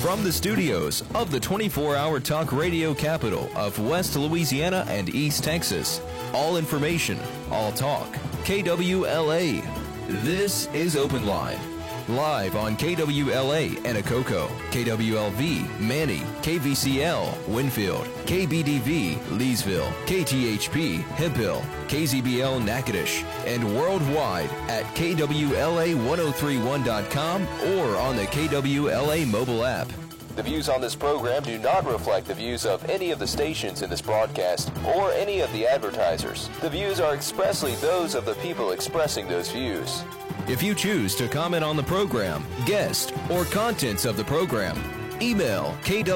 From the studios of the 24-hour talk radio capital of West Louisiana and East Texas. All information, all talk. KWLA. This is Open Line. Live on KWLA Anacoco, KWLV Manny, KVCL Winfield, KBDV Leesville, KTHP Hemphill, KZBL Natchitoches, and worldwide at KWLA1031.com or on the KWLA mobile app. The views on this program do not reflect the views of any of the stations in this broadcast or any of the advertisers. The views are expressly those of the people expressing those views. If you choose to comment on the program, guest, or contents of the program, email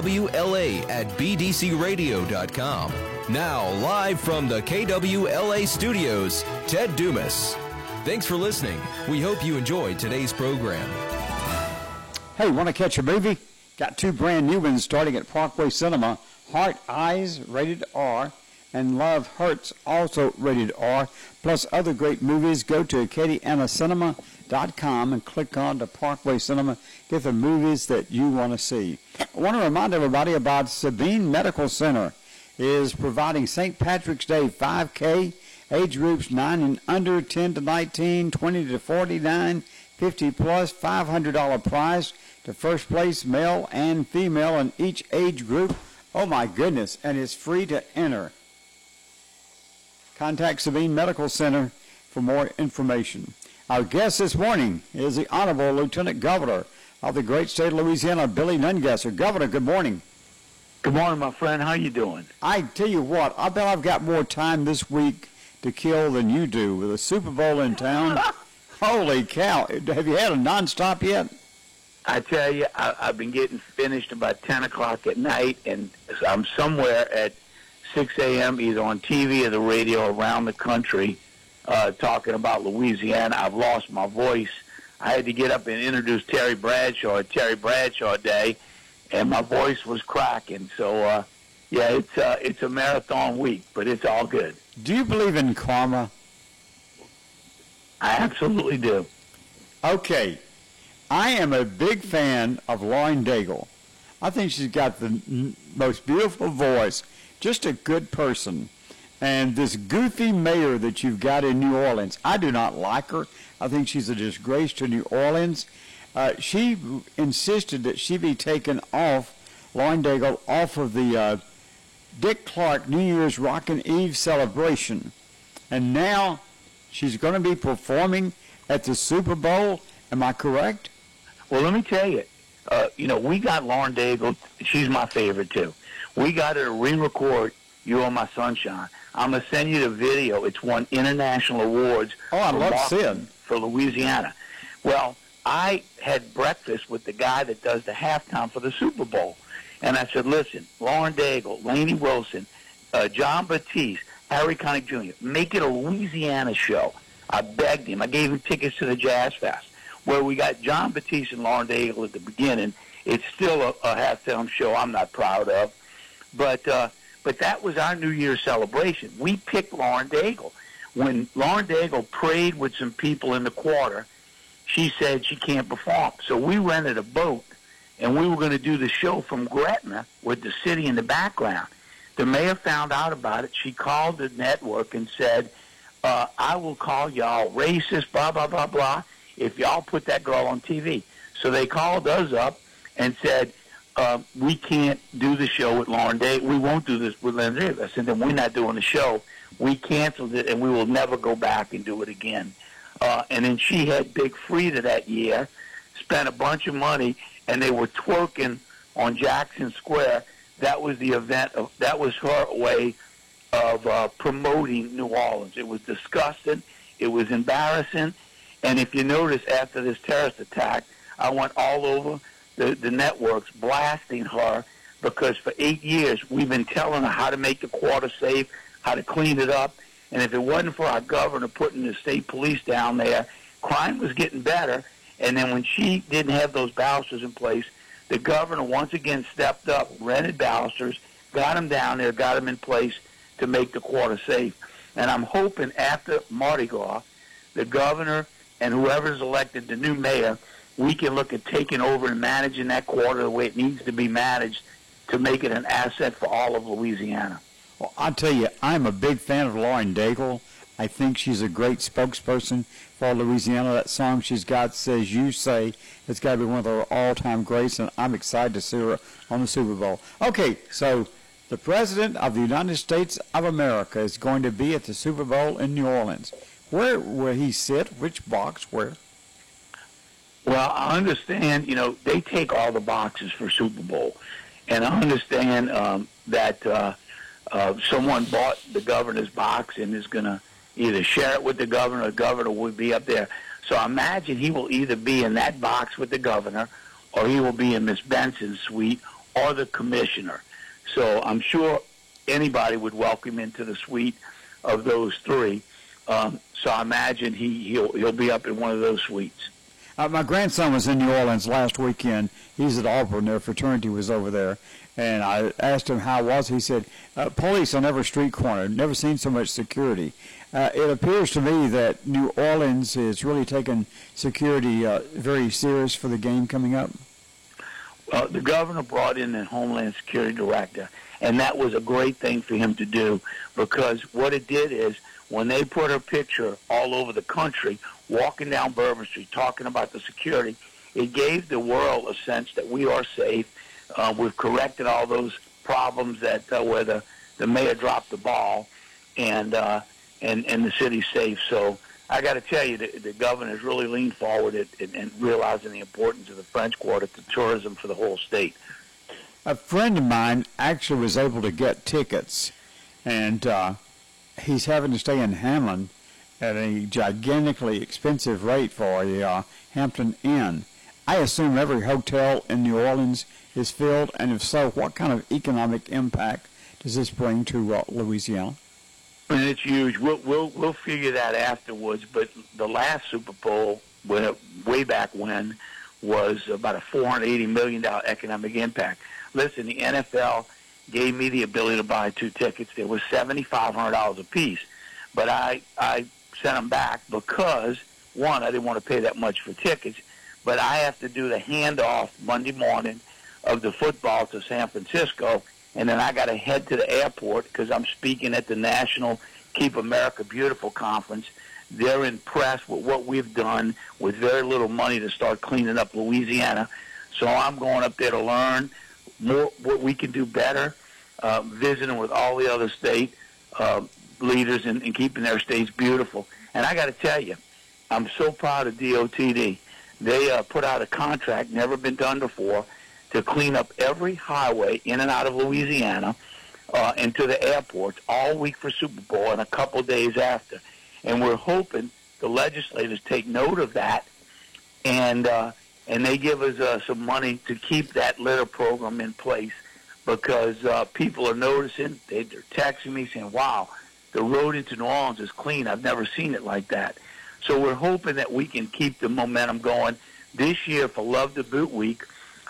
kwla@bdcradio.com. Now, live from the KWLA studios, Ted Dumas. Thanks for listening. We hope you enjoyed today's program. Hey, want to catch a movie? Got two brand new ones starting at Parkway Cinema. Heart Eyes, rated R, and Love Hurts, also rated R, plus other great movies. Go to acadianacinema.com and click on the Parkway Cinema. Get the movies that you want to see. I want to remind everybody about Sabine Medical Center is providing St. Patrick's Day 5K, age groups 9 and under, 10 to 19, 20 to 49, 50 plus, $500 prize to first place, male and female in each age group. Oh my goodness, and it's free to enter. Contact Sabine Medical Center for more information. Our guest this morning is the Honorable Lieutenant Governor of the great state of Louisiana, Billy Nungesser. Governor, good morning. Good morning, my friend. How you doing? I tell you what, I bet I've got more time this week to kill than you do with a Super Bowl in town. Holy cow. Have you had a nonstop yet? I tell you, I've been getting finished about 10 o'clock at night, and I'm somewhere at 6 a.m. either on TV or the radio around the country talking about Louisiana. I've lost my voice. I had to get up and introduce Terry Bradshaw at Terry Bradshaw Day, and my voice was cracking. So, yeah, it's a marathon week, but it's all good. Do you believe in karma? I absolutely do. Okay. I am a big fan of Lauren Daigle. I think she's got the most beautiful voice, just a good person. And this goofy mayor that you've got in New Orleans, I do not like her. I think she's a disgrace to New Orleans. She insisted that she be taken off, Lauren Daigle, off of the Dick Clark New Year's Rockin' Eve celebration. And now she's going to be performing at the Super Bowl. Am I correct? Well, let me tell you, we got Lauren Daigle. She's my favorite, too. We got her to re-record You Are My Sunshine. I'm going to send you the video. It's won international awards for Louisiana. Well, I had breakfast with the guy that does the halftime for the Super Bowl. And I said, listen, Lauren Daigle, Lainey Wilson, John Batiste, Harry Connick Jr., make it a Louisiana show. I begged him. I gave him tickets to the Jazz Fest, where we got John Batiste and Lauren Daigle at the beginning. It's still a halftime show I'm not proud of. But that was our New Year's celebration. We picked Lauren Daigle. When Lauren Daigle prayed with some people in the quarter, she said she can't perform. So we rented a boat, and we were going to do the show from Gretna with the city in the background. The mayor found out about it. She called the network and said, I will call y'all racist, blah, blah, blah, blah, if y'all put that girl on TV. So they called us up and said, we can't do the show with Lauren Daigle. We won't do this with Lauren Daigle. I said, then we're not doing the show. We canceled it, and we will never go back and do it again. And then she had Big Frida that year, spent a bunch of money, and they were twerking on Jackson Square. That was the event. That was her way of promoting New Orleans. It was disgusting. It was embarrassing. And if you notice, after this terrorist attack, I went all over the networks blasting her because for 8 years we've been telling her how to make the quarter safe, how to clean it up. And if it wasn't for our governor putting the state police down there, crime was getting better. And then when she didn't have those balusters in place, the governor once again stepped up, rented balusters, got them down there, got them in place to make the quarter safe. And I'm hoping after Mardi Gras, the governor and whoever's elected, the new mayor, we can look at taking over and managing that quarter the way it needs to be managed to make it an asset for all of Louisiana. Well, I'll tell you, I'm a big fan of Lauren Daigle. I think she's a great spokesperson for Louisiana. That song she's got, Says You Say, it's got to be one of her all-time greats, and I'm excited to see her on the Super Bowl. Okay, so the President of the United States of America is going to be at the Super Bowl in New Orleans. Where will he sit? Which box? Where? Well, I understand, they take all the boxes for Super Bowl. And I understand that someone bought the governor's box and is going to either share it with the governor or the governor will be up there. So I imagine he will either be in that box with the governor or he will be in Miss Benson's suite or the commissioner. So I'm sure anybody would welcome into the suite of those three. So I imagine he'll be up in one of those suites. My grandson was in New Orleans last weekend. He's at Auburn. Their fraternity was over there. And I asked him how it was. He said, police on every street corner. Never seen so much security. It appears to me that New Orleans is really taking security very serious for the game coming up. The governor brought in the Homeland Security Director, and that was a great thing for him to do because what it did is when they put her picture all over the country, walking down Bourbon Street, talking about the security, it gave the world a sense that we are safe. We've corrected all those problems that where the mayor dropped the ball, and the city's safe. So I got to tell you, the governor's really leaned forward in realizing the importance of the French Quarter to tourism for the whole state. A friend of mine actually was able to get tickets, and he's having to stay in Hamlin at a gigantically expensive rate for a Hampton Inn. I assume every hotel in New Orleans is filled, and if so, what kind of economic impact does this bring to Louisiana? And it's huge. We'll figure that afterwards. But the last Super Bowl, way back when, was about a $480 million economic impact. Listen, the NFL gave me the ability to buy 2 tickets. They were $7,500 a piece. But I sent them back because, one, I didn't want to pay that much for tickets, but I have to do the handoff Monday morning of the football to San Francisco, and then I got to head to the airport because I'm speaking at the National Keep America Beautiful Conference. They're impressed with what we've done with very little money to start cleaning up Louisiana. So I'm going up there to learn more what we can do better, visiting with all the other state leaders and keeping their states beautiful. And I got to tell you, I'm so proud of DOTD. They put out a contract, never been done before, to clean up every highway in and out of Louisiana and to the airports all week for Super Bowl and a couple days after. And we're hoping the legislators take note of that and they give us some money to keep that litter program in place because people are noticing. They're texting me saying, wow, the road into New Orleans is clean. I've never seen it like that. So we're hoping that we can keep the momentum going. This year for Love the Boot Week,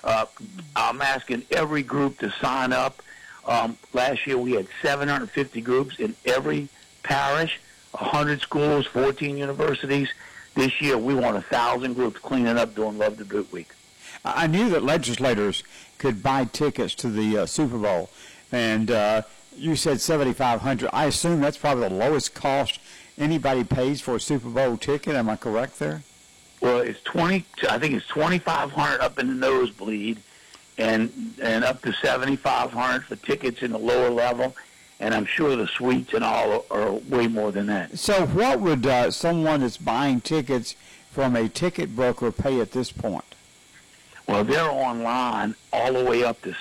I'm asking every group to sign up. Last year we had 750 groups in every parish, 100 schools, 14 universities. This year we want 1,000 groups cleaning up during Love the Boot Week. I knew that legislators could buy tickets to the Super Bowl, and you said $7,500. I assume that's probably the lowest cost anybody pays for a Super Bowl ticket. Am I correct there? Well, I think it's $2,500 up in the nosebleed, and up to $7,500 for tickets in the lower level, and I'm sure the suites and all are way more than that. So, what would someone that's buying tickets from a ticket broker pay at this point? Well, they're online all the way up to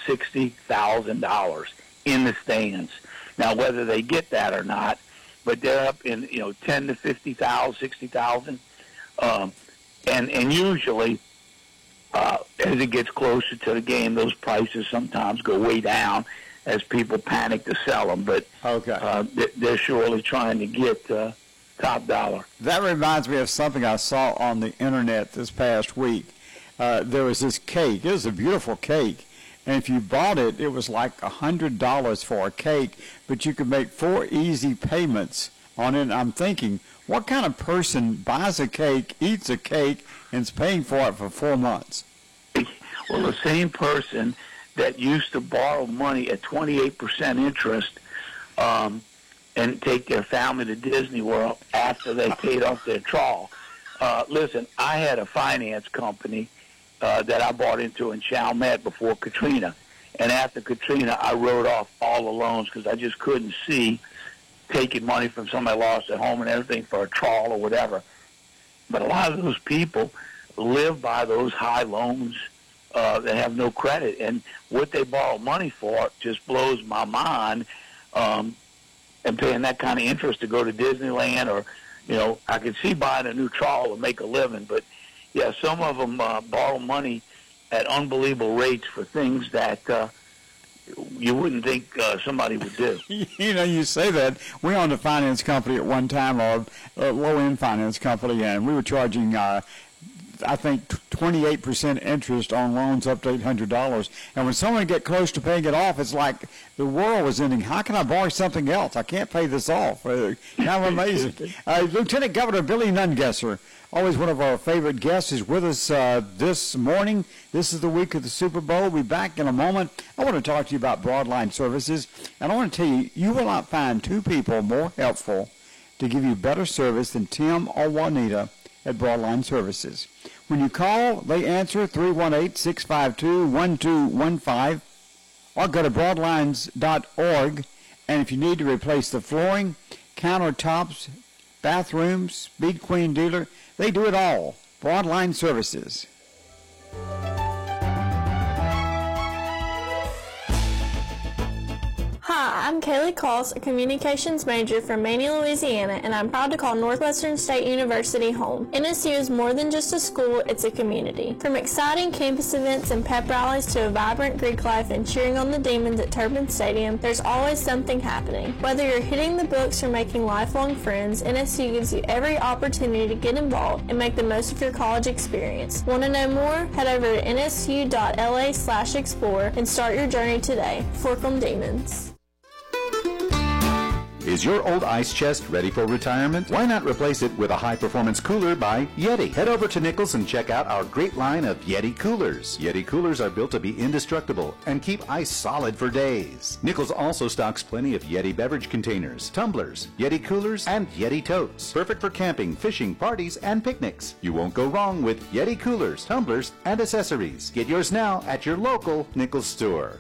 $60,000 in the stands. Now, whether they get that or not, but they're up in $10,000 to $50,000, $60,000. And usually, as it gets closer to the game, those prices sometimes go way down as people panic to sell them. But they're surely trying to get top dollar. That reminds me of something I saw on the Internet this past week. There was this cake. It was a beautiful cake. And if you bought it, it was like $100 for a cake, but you could make 4 easy payments on it. And I'm thinking, What kind of person buys a cake, eats a cake, and is paying for it for 4 months? Well, the same person that used to borrow money at 28% interest and take their family to Disney World after they paid off their trawl. Listen, I had a finance company that I bought into in Chalmette before Katrina. And after Katrina, I wrote off all the loans because I just couldn't see taking money from somebody lost at home and everything for a trawl or whatever. But a lot of those people live by those high loans that have no credit. And what they borrow money for just blows my mind, and paying that kind of interest to go to Disneyland or, I could see buying a new trawl to make a living. But, yeah, some of them borrow money at unbelievable rates for things that you wouldn't think somebody would do. You say that. We owned a finance company at one time, a low-end finance company, and we were charging, I think, 28% interest on loans up to $800. And when someone get close to paying it off, it's like the world was ending. How can I borrow something else? I can't pay this off. Kind of amazing. Lieutenant Governor Billy Nungesser, always one of our favorite guests, is with us this morning. This is the week of the Super Bowl. We'll be back in a moment. I want to talk to you about Broadline Services. And I want to tell you, you will not find two people more helpful to give you better service than Tim or Juanita at Broadline Services. When you call, they answer 318-652-1215 or go to broadlines.org. And if you need to replace the flooring, countertops, bathrooms, Speed Queen dealer, they do it all. Broadline Services. Hi, I'm Kaylee Kloss, a communications major from Maney, Louisiana, and I'm proud to call Northwestern State University home. NSU is more than just a school, it's a community. From exciting campus events and pep rallies to a vibrant Greek life and cheering on the Demons at Turbine Stadium, there's always something happening. Whether you're hitting the books or making lifelong friends, NSU gives you every opportunity to get involved and make the most of your college experience. Want to know more? Head over to nsu.la/explore and start your journey today. Fork 'em Demons. Is your old ice chest ready for retirement? Why not replace it with a high-performance cooler by Yeti? Head over to Nichols and check out our great line of Yeti coolers. Yeti coolers are built to be indestructible and keep ice solid for days. Nichols also stocks plenty of Yeti beverage containers, tumblers, Yeti coolers, and Yeti totes. Perfect for camping, fishing, parties, and picnics. You won't go wrong with Yeti coolers, tumblers, and accessories. Get yours now at your local Nichols store.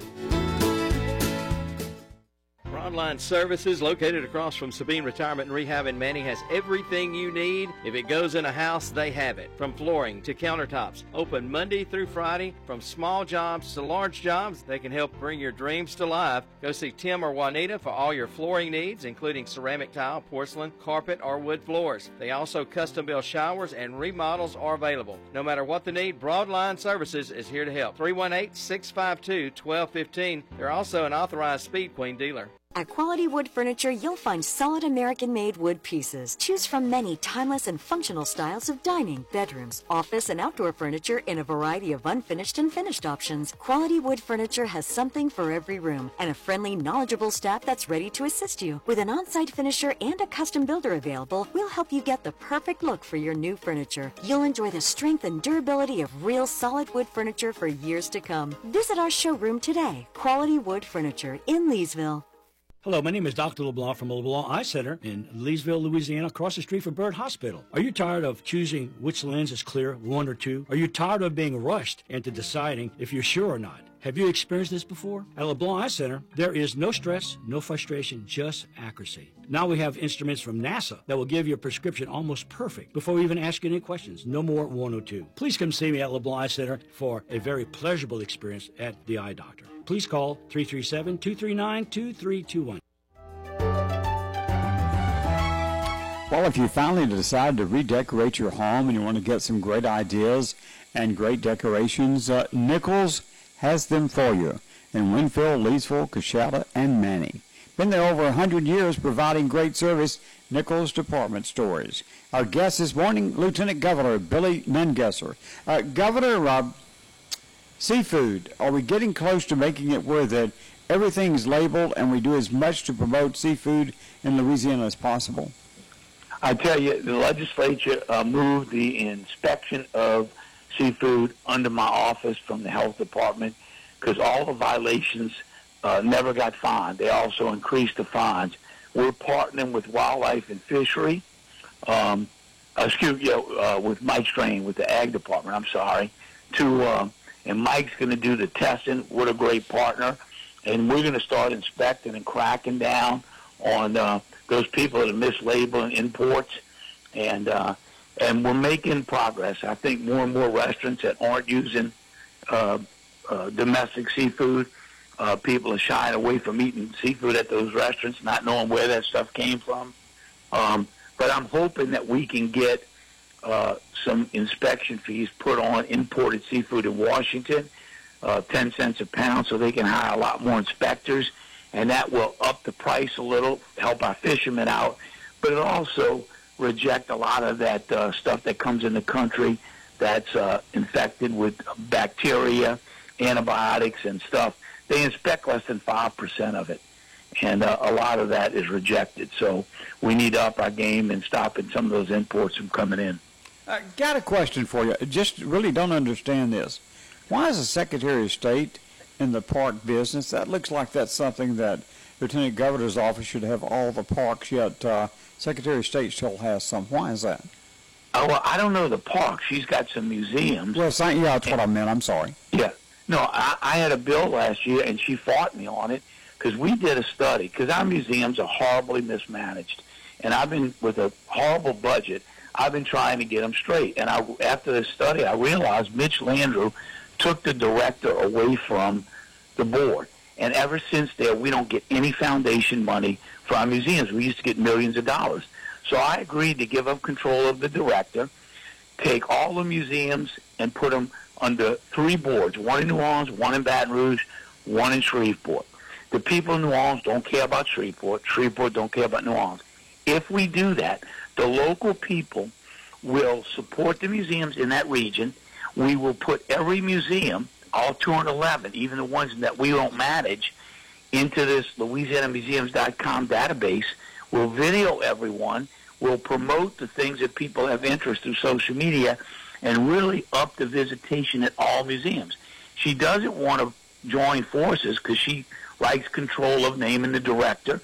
Broadline Services, located across from Sabine Retirement and Rehab in Manning, has everything you need. If it goes in a house, they have it. From flooring to countertops. Open Monday through Friday. From small jobs to large jobs, they can help bring your dreams to life. Go see Tim or Juanita for all your flooring needs, including ceramic tile, porcelain, carpet, or wood floors. They also custom build showers, and remodels are available. No matter what the need, Broadline Services is here to help. 318-652-1215. They're also an authorized Speed Queen dealer. At Quality Wood Furniture, you'll find solid American-made wood pieces. Choose from many timeless and functional styles of dining, bedrooms, office, and outdoor furniture in a variety of unfinished and finished options. Quality Wood Furniture has something for every room and a friendly, knowledgeable staff that's ready to assist you. With an on-site finisher and a custom builder available, we'll help you get the perfect look for your new furniture. You'll enjoy the strength and durability of real solid wood furniture for years to come. Visit our showroom today, Quality Wood Furniture in Leesville. Hello, my name is Dr. LeBlanc from LeBlanc Eye Center in Leesville, Louisiana, across the street from Byrd Hospital. Are you tired of choosing which lens is clear, one or two? Are you tired of being rushed into deciding if you're sure or not? Have you experienced this before? At LeBlanc Eye Center, there is no stress, no frustration, just accuracy. Now we have instruments from NASA that will give your prescription almost perfect before we even ask you any questions. No more 102. Please come see me at LeBlanc Eye Center for a very pleasurable experience at the eye doctor. Please call 337-239-2321. Well, if you finally decide to redecorate your home and you want to get some great ideas and great decorations, Nichols has them for you in Winfield, Leesville, Coachella, and Manning. Been there over 100 years providing great service. Nichols Department Stores. Our guest this morning, Lieutenant Governor Billy Nungesser. Governor, seafood, are we getting close to making it where that everything's labeled and we do as much to promote seafood in Louisiana as possible? I tell you, the legislature moved the inspection of seafood under my office from the health department because all the violations never got fined. They also increased the fines. We're partnering with Wildlife and Fishery, with Mike Strain, with the Ag Department, and Mike's going to do the testing. What a great partner. And we're going to start inspecting and cracking down on those people that are mislabeling imports. And we're making progress. I think more and more restaurants that aren't using domestic seafood, people are shying away from eating seafood at those restaurants, not knowing where that stuff came from. But I'm hoping that we can get some inspection fees put on imported seafood in Washington, 10 cents a pound, so they can hire a lot more inspectors, and that will up the price a little, help our fishermen out, but it also reject a lot of that stuff that comes in the country that's infected with bacteria, antibiotics, and stuff. They inspect less than 5% of it, and a lot of that is rejected. So we need to up our game and stopping some of those imports from coming in. I got a question for you. Just really don't understand this. Why is the Secretary of State in the park business? That looks like that's something that Lieutenant Governor's office should have all the parks, yet Secretary of State still has some. Why is that? Oh, well, I don't know the park. She's got some museums. Well, yeah, that's what I meant. I'm sorry. Yeah. No, I had a bill last year, and she fought me on it because we did a study, because our museums are horribly mismanaged. And I've been, with a horrible budget, I've been trying to get them straight. And after this study, I realized Mitch Landrieu took the director away from the board. And ever since there, we don't get any foundation money for our museums. We used to get millions of dollars. So I agreed to give up control of the director, take all the museums and put them under 3 boards, one in New Orleans, one in Baton Rouge, one in Shreveport. The people in New Orleans don't care about Shreveport. Shreveport don't care about New Orleans. If we do that, the local people will support the museums in that region. We will put every museum, all 211, even the ones that we don't manage, into this LouisianaMuseums.com database. We'll video everyone. We'll promote the things that people have interest through social media and really up the visitation at all museums. She doesn't want to join forces because she likes control of naming the director,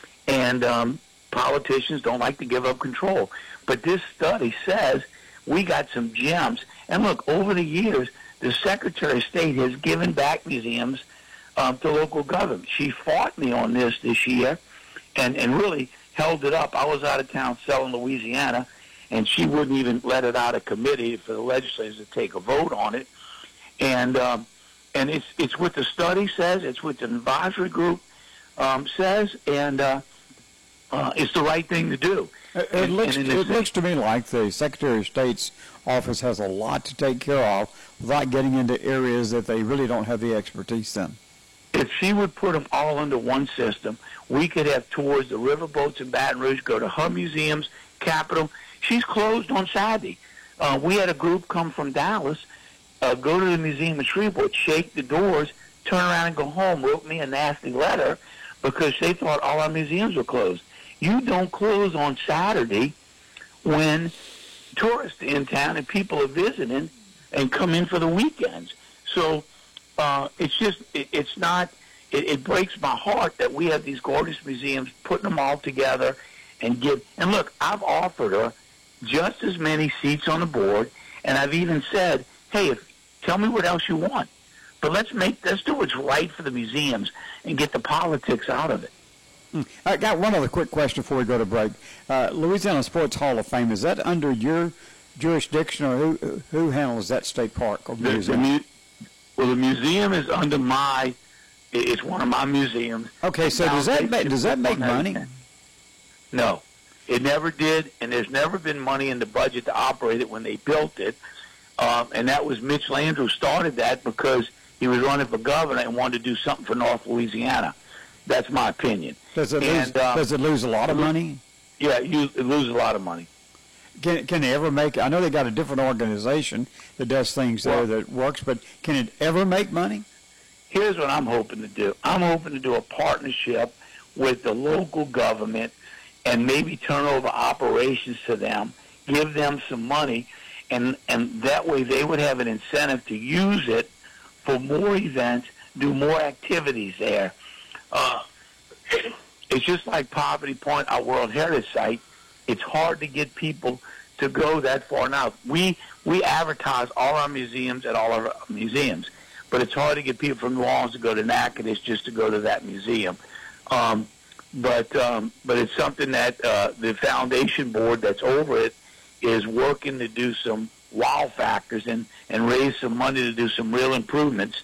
and politicians don't like to give up control. But this study says we got some gems. And look, over the years, the Secretary of State has given back museums to local government. She fought me on this year and really held it up. I was out of town selling Louisiana, and she wouldn't even let it out of committee for the legislators to take a vote on it. And it's what the study says. It's what the advisory group says, and it's the right thing to do. It looks to me like the Secretary of State's office has a lot to take care of without getting into areas that they really don't have the expertise in. If she would put them all under one system, we could have tours, the riverboats in Baton Rouge, go to her museums, Capitol. She's closed on Saturday. We had a group come from Dallas, go to the museum in Shreveport, shake the doors, turn around and go home, wrote me a nasty letter because they thought all our museums were closed. You don't close on Saturday when tourists are in town and people are visiting and come in for the weekends. So it breaks my heart that we have these gorgeous museums, putting them all together and look, I've offered her just as many seats on the board, and I've even said, hey, tell me what else you want. But let's do what's right for the museums and get the politics out of it. I got one other quick question before we go to break. Louisiana Sports Hall of Fame, is that under your jurisdiction, or who handles that state park or museum? Well, the museum is under it's one of my museums. Okay, so does that make money? No, it never did, and there's never been money in the budget to operate it when they built it. And that was Mitch Landrieu started that because he was running for governor and wanted to do something for North Louisiana. That's my opinion. Does it lose a lot of money? Yeah, it loses a lot of money. Can they ever make? I know they got a different organization that does things there that works, but can it ever make money? Here's what I'm hoping to do. I'm hoping to do a partnership with the local government and maybe turn over operations to them, give them some money, and that way they would have an incentive to use it for more events, do more activities there. It's just like Poverty Point, our World Heritage Site. It's hard to get people to go that far now. We advertise all our museums at all of our museums, but it's hard to get people from New Orleans to go to Natchitoches just to go to that museum. But it's something that the foundation board that's over it is working to do some wow factors and raise some money to do some real improvements.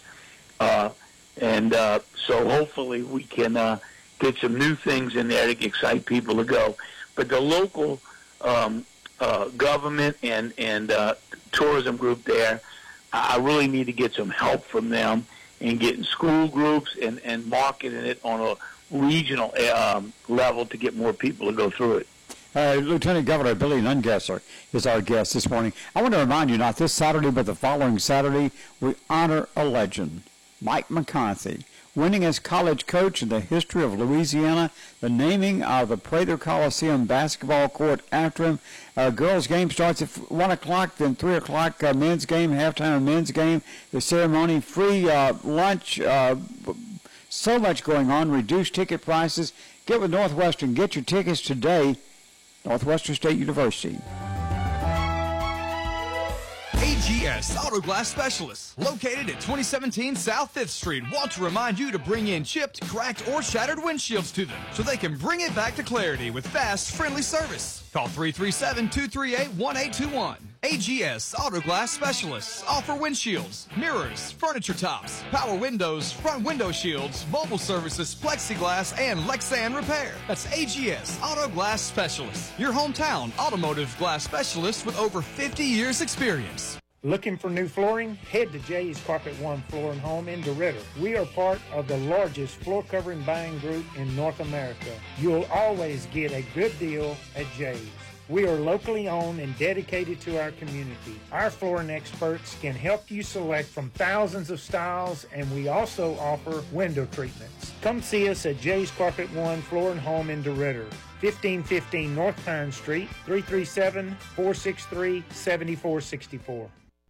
So hopefully we can get some new things in there to excite people to go. But the local government and tourism group there, I really need to get some help from them in getting school groups and marketing it on a regional level to get more people to go through it. Lieutenant Governor Billy Nungesser is our guest this morning. I want to remind you, not this Saturday, but the following Saturday, we honor a legend, Mike McCarthy, winning as college coach in the history of Louisiana, the naming of the Prather Coliseum basketball court after him. Girls' game starts at 1 o'clock, then 3 o'clock, men's game, halftime men's game, the ceremony, free lunch, so much going on, reduced ticket prices. Get with Northwestern. Get your tickets today. Northwestern State University. AGS Auto Glass Specialists, located at 2017 South 5th Street, want to remind you to bring in chipped, cracked, or shattered windshields to them so they can bring it back to clarity with fast, friendly service. Call 337-238-1821. AGS Auto Glass Specialists offer windshields, mirrors, furniture tops, power windows, front window shields, mobile services, plexiglass, and Lexan repair. That's AGS Auto Glass Specialists, your hometown automotive glass specialist with over 50 years experience. Looking for new flooring? Head to Jay's Carpet One Floor and Home in DeRidder. We are part of the largest floor covering buying group in North America. You'll always get a good deal at Jay's. We are locally owned and dedicated to our community. Our flooring experts can help you select from thousands of styles, and we also offer window treatments. Come see us at Jay's Carpet One Floor and Home in DeRidder, 1515 North Pine Street, 337-463-7464.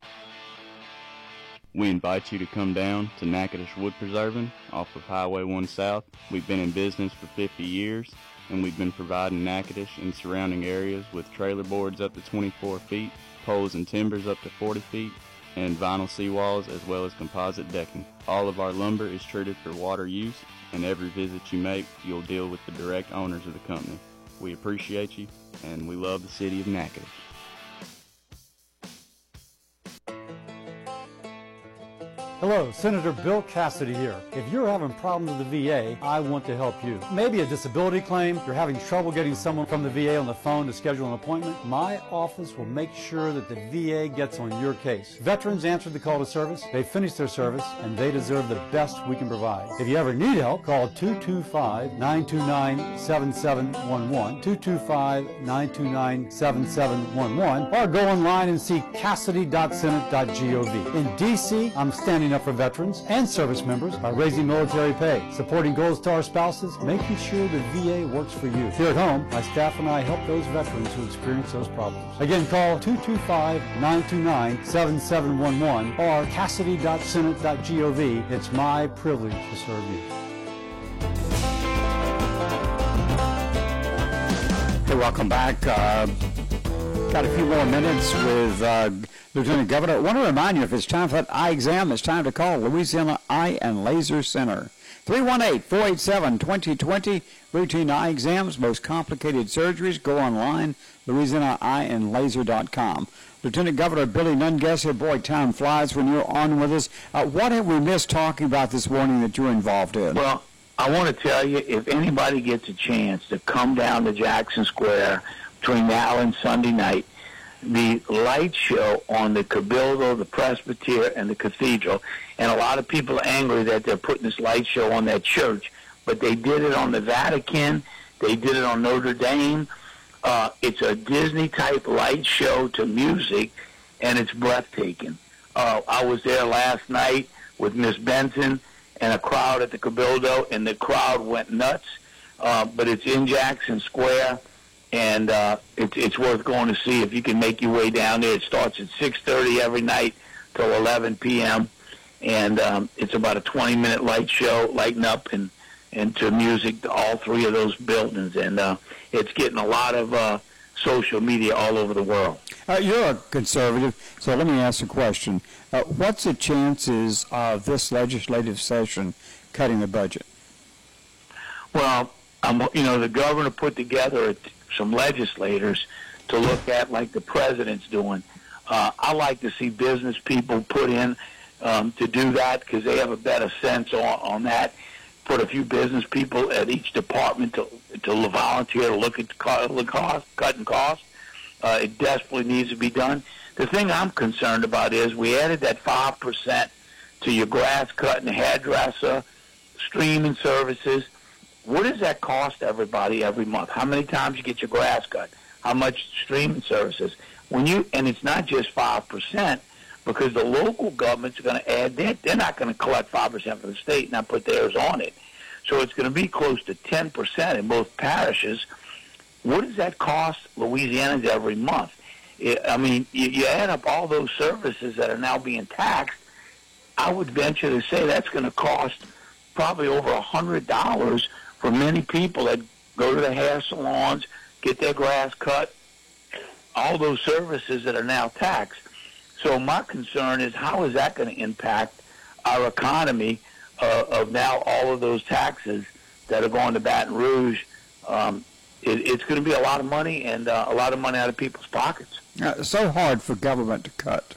We invite you to come down to Natchitoches Wood Preserving off of Highway 1 South. We've been in business for 50 years, and we've been providing Natchitoches and surrounding areas with trailer boards up to 24 feet, poles and timbers up to 40 feet, and vinyl seawalls as well as composite decking. All of our lumber is treated for water use, and every visit you make, you'll deal with the direct owners of the company. We appreciate you, and we love the city of Natchitoches. Hello, Senator Bill Cassidy here. If you're having problems with the VA, I want to help you. Maybe a disability claim, you're having trouble getting someone from the VA on the phone to schedule an appointment, my office will make sure that the VA gets on your case. Veterans answered the call to service, they finished their service, and they deserve the best we can provide. If you ever need help, call 225-929-7711, 225-929-7711, or go online and see cassidy.senate.gov. In D.C., I'm standing up for veterans and service members by raising military pay, supporting Gold Star spouses, making sure the VA works for you. Here at home, my staff and I help those veterans who experience those problems. Again, call 225-929-7711 or cassidy.senate.gov. It's my privilege to serve you. Hey, welcome back. Got a few more minutes with Lieutenant Governor. I want to remind you, if it's time for that eye exam, it's time to call Louisiana Eye and Laser Center. 318-487-2020. Routine eye exams, most complicated surgeries. Go online, LouisianaEyeandLaser.com. Lieutenant Governor Billy Nungesser, boy, time flies when you're on with us. What have we missed talking about this morning that you're involved in? Well, I want to tell you, if anybody gets a chance to come down to Jackson Square between now and Sunday night, the light show on the Cabildo, the Presbyterian, and the Cathedral, and a lot of people are angry that they're putting this light show on that church, but they did it on the Vatican, they did it on Notre Dame. It's a Disney-type light show to music, and it's breathtaking. I was there last night with Miss Benson and a crowd at the Cabildo, and the crowd went nuts. but it's in Jackson Square, and it's worth going to see if you can make your way down there. It starts at 6:30 every night till 11 p.m., and it's about a 20-minute light show, lighting up and to music to all three of those buildings, and it's getting a lot of social media all over the world. You're a conservative, so let me ask a question. What's the chances of this legislative session cutting the budget? Well, the governor put together some legislators to look at, like the president's doing. I like to see business people put in to do that because they have a better sense on that. Put a few business people at each department to volunteer to look at cutting costs. It desperately needs to be done. The thing I'm concerned about is we added that 5% to your grass cutting, hairdresser, streaming services. What does that cost everybody every month? How many times you get your grass cut? How much streaming services? And it's not just 5%, because the local governments are going to add that. They're not going to collect 5% from the state and not put theirs on it. So it's going to be close to 10% in both parishes. What does that cost Louisianans every month? You add up all those services that are now being taxed, I would venture to say that's going to cost probably over $100 for many people that go to the hair salons, get their grass cut, all those services that are now taxed. So my concern is, how is that going to impact our economy of now all of those taxes that are going to Baton Rouge? It's going to be a lot of money, and a lot of money out of people's pockets. It's so hard for government to cut.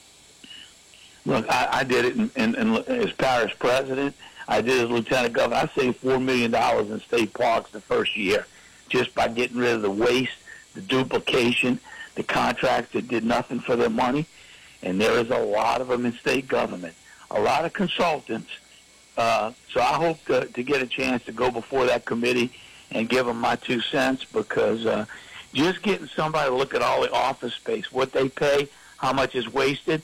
Look, I did it as parish president. I did as lieutenant governor. I saved $4 million in state parks the first year just by getting rid of the waste, the duplication, the contracts that did nothing for their money. And there is a lot of them in state government, a lot of consultants. So I hope to get a chance to go before that committee and give them my 2 cents, because just getting somebody to look at all the office space, what they pay, how much is wasted.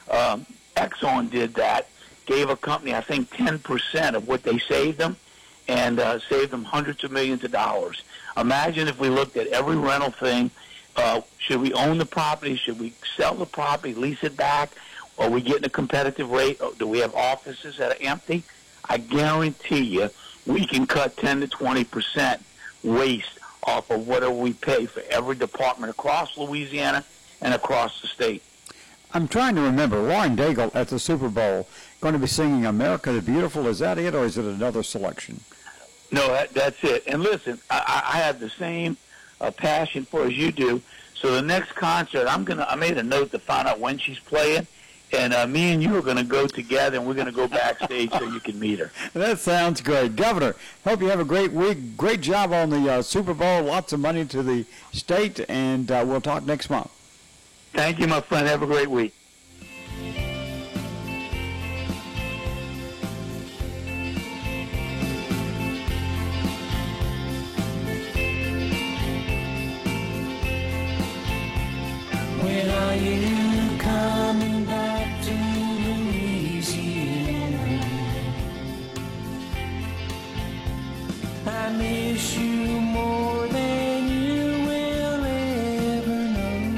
Exxon did that, gave a company, I think, 10% of what they saved them, and saved them hundreds of millions of dollars. Imagine if we looked at every rental thing. Should we own the property? Should we sell the property, lease it back? Are we getting a competitive rate? Do we have offices that are empty? I guarantee you we can cut 10 to 20% waste off of whatever we pay for every department across Louisiana and across the state. I'm trying to remember, Lauren Daigle at the Super Bowl going to be singing America the Beautiful. Is that it, or is it another selection? No, that's it. And listen, I have the same passion for as you do. So the next concert, I made a note to find out when she's playing, and me and you are going to go together, and we're going to go backstage so you can meet her. That sounds great. Governor, hope you have a great week. Great job on the Super Bowl. Lots of money to the state, and we'll talk next month. Thank you, my friend. Have a great week. When are you coming back to Louisiana? I miss you more than you will ever know.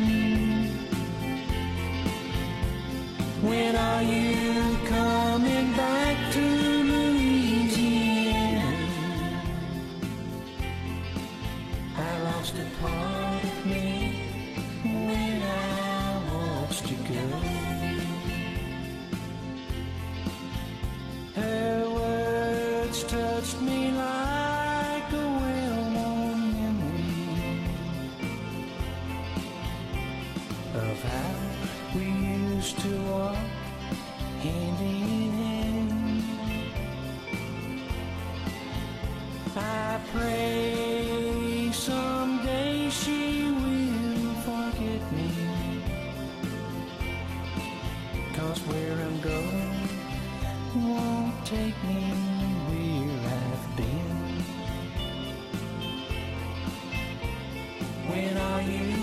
When are you coming back to Louisiana? I lost a part of me when I watched you go. Her words touched me like a well-known memory of how we used to walk hand in hand. I pray someday she will forget me, 'cause where I'm going won't take me where I've been. When are you